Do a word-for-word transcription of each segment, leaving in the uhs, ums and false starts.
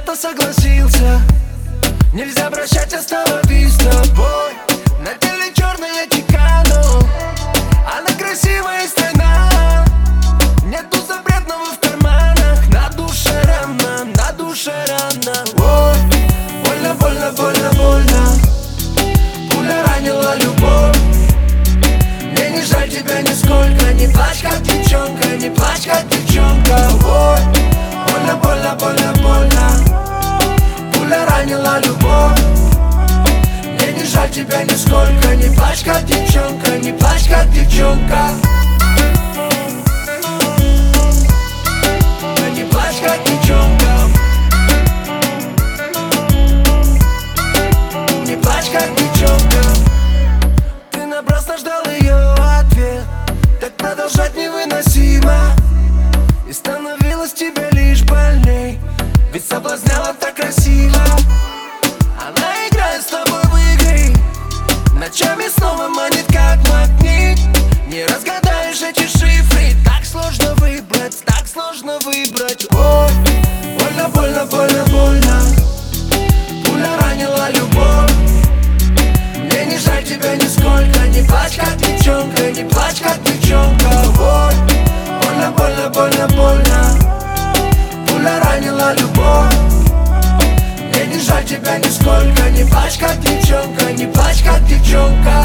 что согласился. Нельзя прощать, остановись с тобой. На теле черная чекану, она красивая и стройна. Нету запретного в карманах. На душе рано, на душе рано. Ой, больно, больно, больно, больно. Пуля ранила любовь. Мне не жаль тебя нисколько. Не плачь, как девчонка, не плачь, как девчонка. Ой, больно, больно, больно, больно. Пуля ранила любовь. Мне не жаль тебя нисколько. Не плачь, как девчонка, не плачь, как девчонка. Не плачь, как девчонка. Не плачь, как девчонка. Ты напрасно ждал ее ответ. Так продолжать невыносимо. И становилось тебе лишь больней. Ведь соблазняла так красиво. Она играет с тобой в игры. Ночами снова манит как магнит. Не разгадаешь эти шифры. Так сложно выбрать, так сложно выбрать. Ой, больно, больно, больно, больно. Пуля ранила любовь. Мне не жаль тебя нисколько. Не плачь, как девчонка, не плачь, как девчонка. Ой, больно, больно, больно, больно. Пуля ранила любовь. Мне не жаль тебя нисколько. Не плачь, как девчонка, не плачь, как девчонка.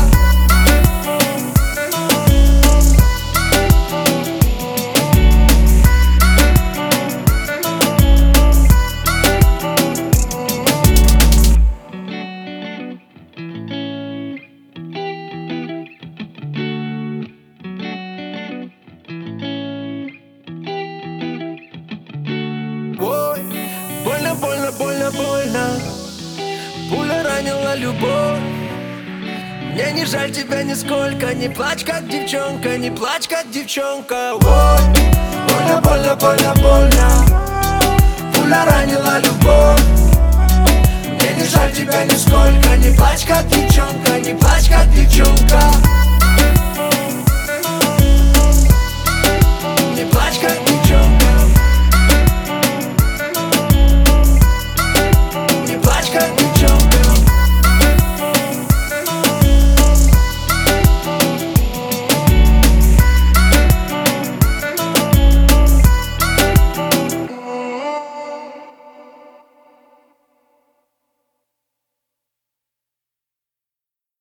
Ой, больно, больно, больно, больно. Пуля ранила любовь. Мне не жаль тебя нисколько. Не плачь, как девчонка, не плачь, как девчонка. Ой, больно, больно, больно, больно. Пуля ранила любовь. Мне не жаль тебя нисколько. Не плачь, как девчонка, не плачь, как девчонка.